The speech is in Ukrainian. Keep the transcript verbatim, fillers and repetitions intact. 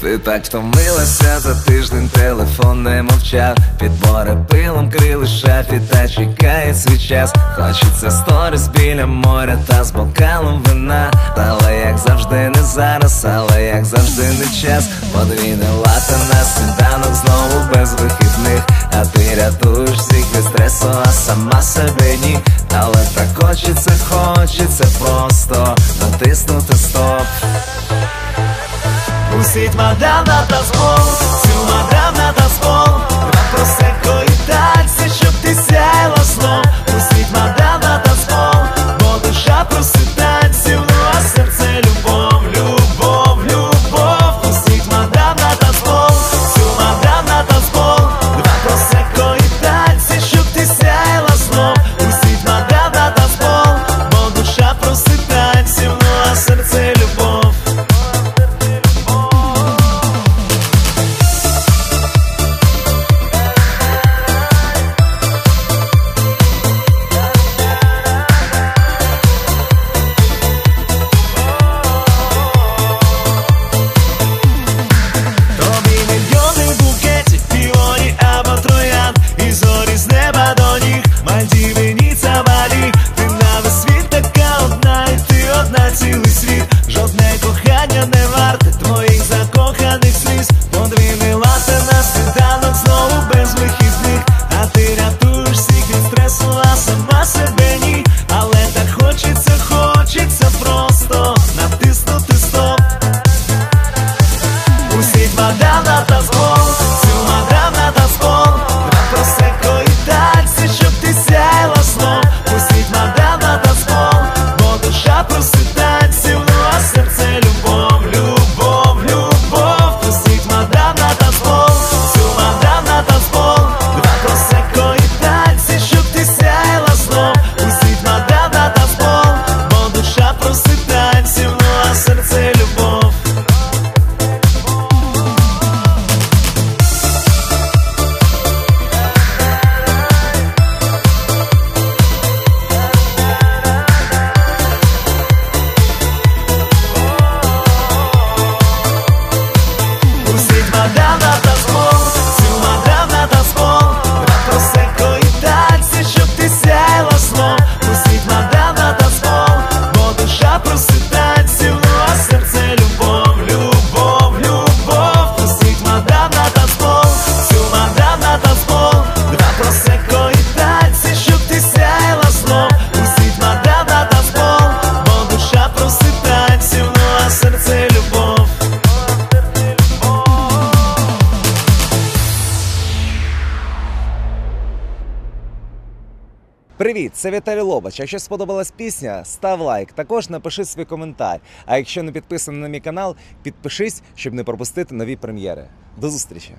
Ти так втомилася за тиждень, телефон не мовчав. Підбори пилом крили шафі, та чекає свій час. Хочеться сторіс біля моря та з бокалом вина. Але як завжди не зараз, але як завжди не час. Подвійне лате на сніданок, знову без вихідних. А ти рятуєш всіх від стресу, а сама себе ні. Але так хочеться, хочеться просто натиснути стоп. Пустіть мадам на танцпол, цю мадам на танцпол. Два просеко і танці, щоб ти сяяла сном. Пустіть мадам на танцпол, бо душа просить танців, ну а серце любов, любов, любов. Пустіть мадам на танцпол, цю мадам на танцпол. Два просеко і танці, щоб ти сяяла сном. Пустіть мадам на танцпол, бо душа просить танців, ну а серце любов. Цілий світ, жодне кохання не варте твоїх закоханих сліз. Подвійне лате на сніданок, знову без вихідних. А ти рятуєш всіх від стресу, а сама себе ні. Але так хочеться, хочеться просто натиснути стоп. Пустіть мадам на танцпол, цю мадам на танцпол. Два просеко і танці, щоб ти сяяла сном. Пустіть мадам на танцпол, бо душа просить танців, ну а серце любов, любов, любов. Пустіть мадам на танцпол, цю мадам на танцпол. Два просеко і танці, щоб ти сяяла сном. Пустіть мадам на танцпол, бо душа просить танців, ну а серце любов. Мадам на танцпол, цю мадам на танцпол. Два просеко і танці, щоб ти сяяла сном. Пустіть мадам на танцпол, бо душа просить танців, ну а серце любов, любов, любов. Пустіть мадам на танцпол, цю мадам на танцпол. Два просеко і танці, щоб ти сяяла сном. Пустіть мадам на танцпол, бо душа просить танців, ну а серце любов. Привіт, це Віталій Лобач. Якщо сподобалась пісня, став лайк. Також напиши свій коментар. А якщо не підписаний на мій канал, підпишись, щоб не пропустити нові прем'єри. До зустрічі!